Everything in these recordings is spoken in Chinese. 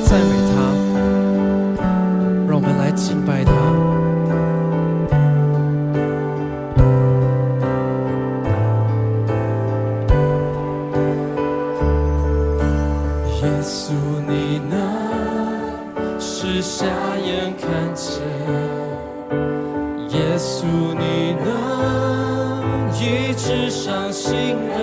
赞美他，让我们来敬拜他。耶稣，你能使瞎眼看见，耶稣，你能医治伤心人，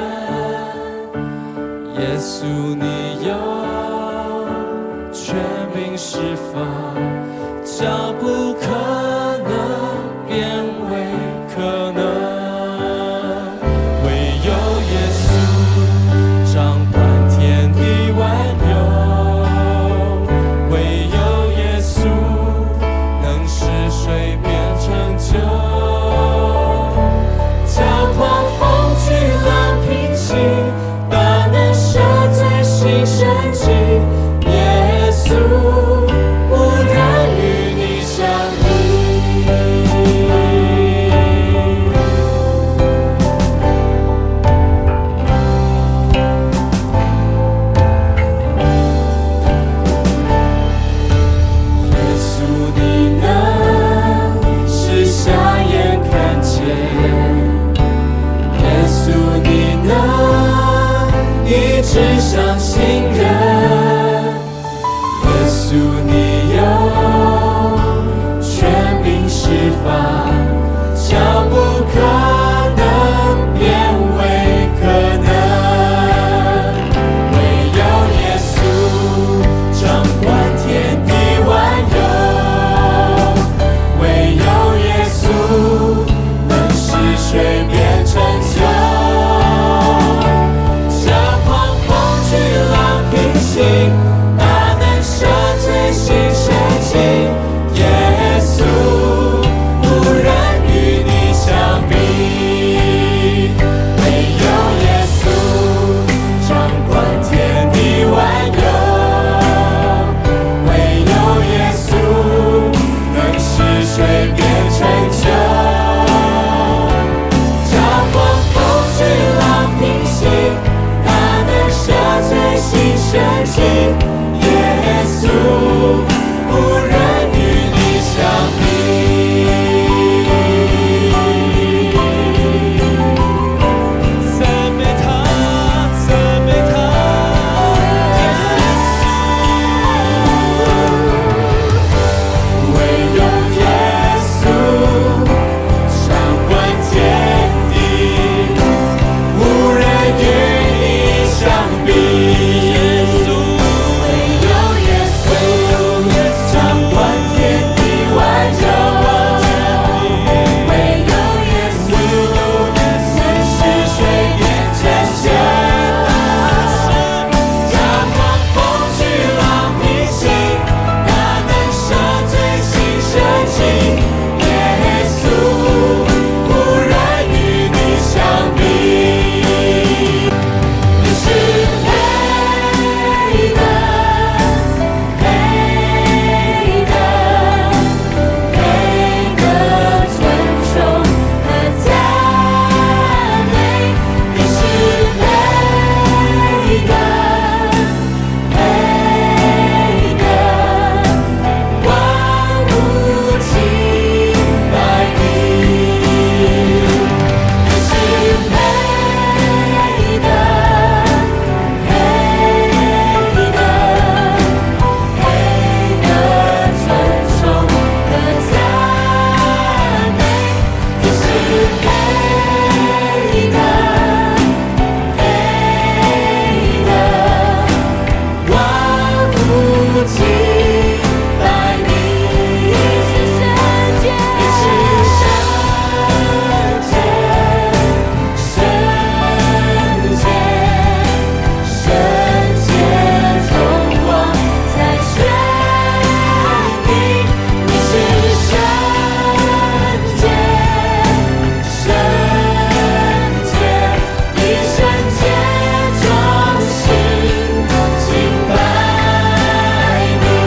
耶稣，你有权柄释放，叫不可能变为可能。唯有耶稣掌管天地万有，唯有耶稣能使水变成酒，叫狂风巨浪平息，大能赦罪新生机。耶稣无人与你相比。耶稣，你能使瞎眼看见，耶稣，你能医治伤心人，耶稣，你有权柄释放，叫不可能变为可能。唯有耶稣掌管天地万有，唯有耶稣能使水变成酒，叫狂风巨浪平息，大能赦罪新生机。耶稣无人与你相比。唯有耶稣掌管天地万有，唯有耶稣能使水变成酒，叫狂风巨浪平息，大能赦罪新生机。耶稣无人与你相比。赞美他，赞美他，耶稣。唯有耶稣掌管天地，无人与你相比。耶稣，唯有耶稣掌管天地万有，唯有耶稣能使水变成酒，叫狂风巨浪平息，大能赦罪新生机。耶稣无人与你相比。你是配的，配的，配的尊重和赞美。你是配的，配的，万物敬拜你。你是配的，配的，配的尊重和赞美。你是配的，配的，万物敬拜你。你是圣洁，你是圣洁，圣洁，圣洁，荣光在全地。你是圣洁，圣洁，以圣洁中心敬拜你。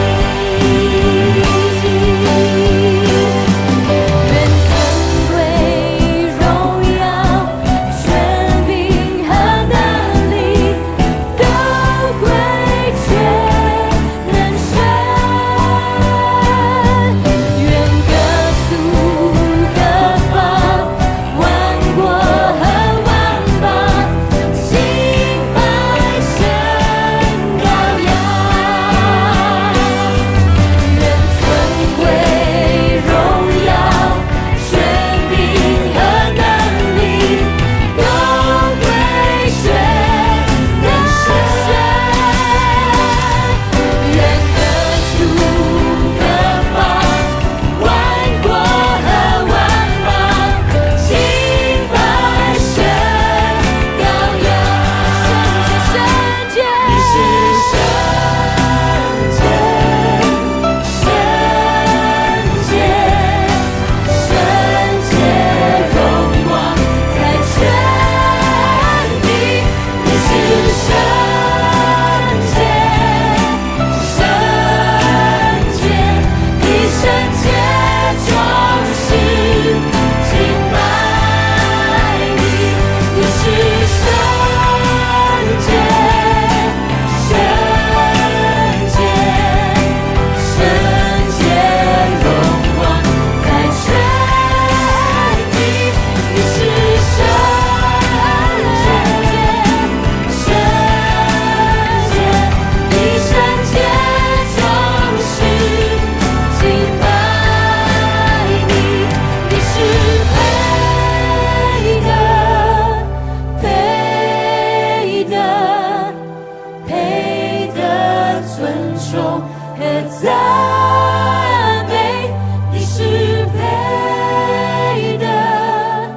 和赞美，你是配的，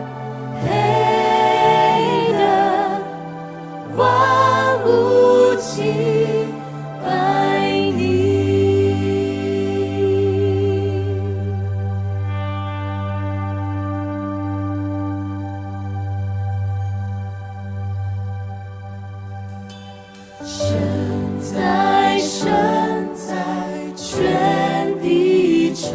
配的，万物敬拜你。神在，神在，全地长，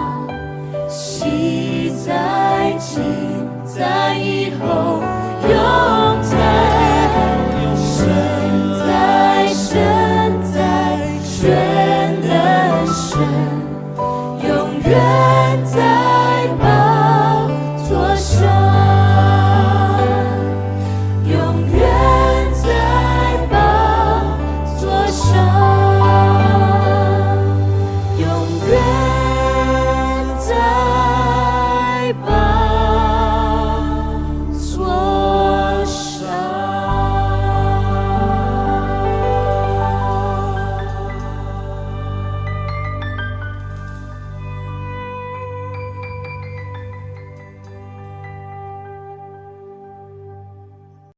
昔在，今在，以后永在。神在，神在，全能神。